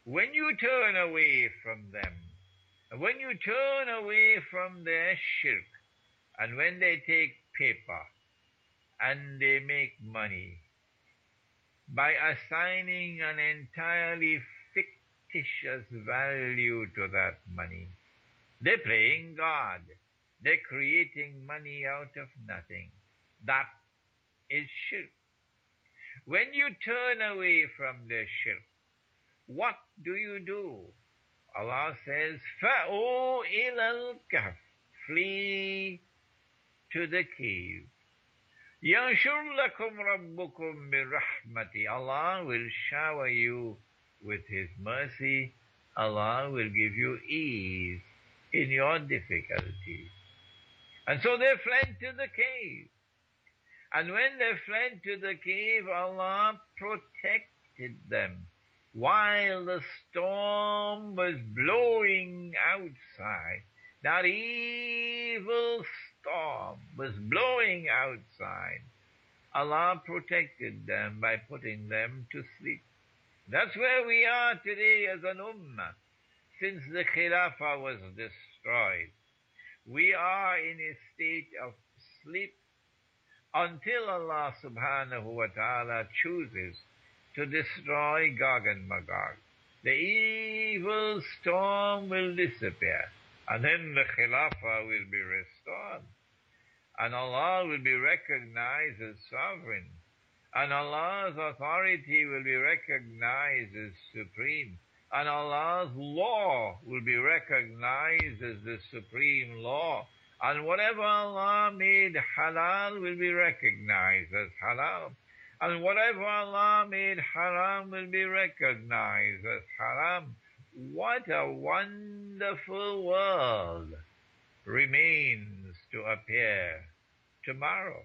when you turn away from them, when you turn away from their shirk, and when they take paper and they make money by assigning an entirely fictitious value to that money, they're playing God. They're creating money out of nothing. That is shirk. When you turn away from the shirk, what do? Allah says, فَأُوا إِلَى الْكَهْفِ, flee to the cave. يَنْشُرْ لَكُمْ رَبُّكُمْ بِرَحْمَتِ, Allah will shower you with His mercy. Allah will give you ease in your difficulties. And so they fled to the cave. And when they fled to the cave, Allah protected them while the storm was blowing outside. That evil storm was blowing outside. Allah protected them by putting them to sleep. That's where we are today as an ummah. Since the Khilafah was destroyed, we are in a state of sleep until Allah subhanahu wa ta'ala chooses to destroy Gog and Magog. The evil storm will disappear, and then the Khilafah will be restored, and Allah will be recognized as sovereign, and Allah's authority will be recognized as supreme, and Allah's law will be recognized as the supreme law. And whatever Allah made halal will be recognized as halal. And whatever Allah made haram will be recognized as haram. What a wonderful world remains to appear tomorrow.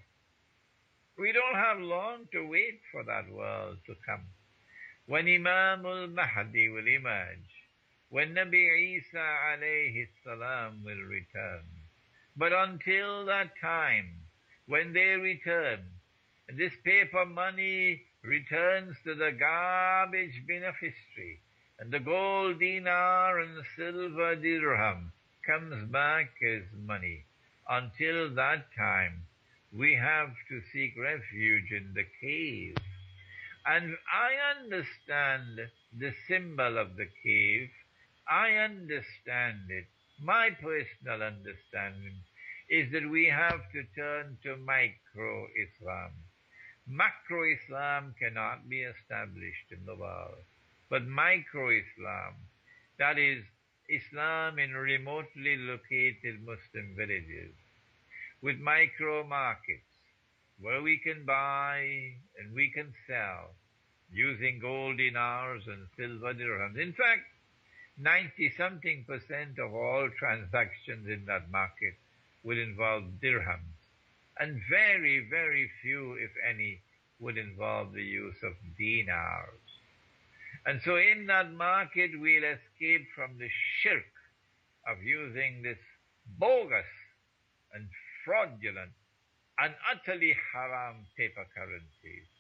We don't have long to wait for that world to come. When Imam al-Mahdi will emerge, when Nabi Isa alayhi salam will return. But until that time, when they return, this paper money returns to the garbage bin of history, and the gold dinar and silver dirham comes back as money. Until that time, we have to seek refuge in the cave. And I understand the symbol of the cave. I understand it. My personal understanding is that we have to turn to micro-Islam. Macro-Islam cannot be established in the world. But micro-Islam, that is, Islam in remotely located Muslim villages, with micro-markets, where we can buy and we can sell using gold dinars and silver dirhams. In fact, 90-something% of all transactions in that market will involve dirhams. And very, very few, if any, would involve the use of dinars. And so in that market, we'll escape from the shirk of using this bogus and fraudulent and utterly haram paper currencies.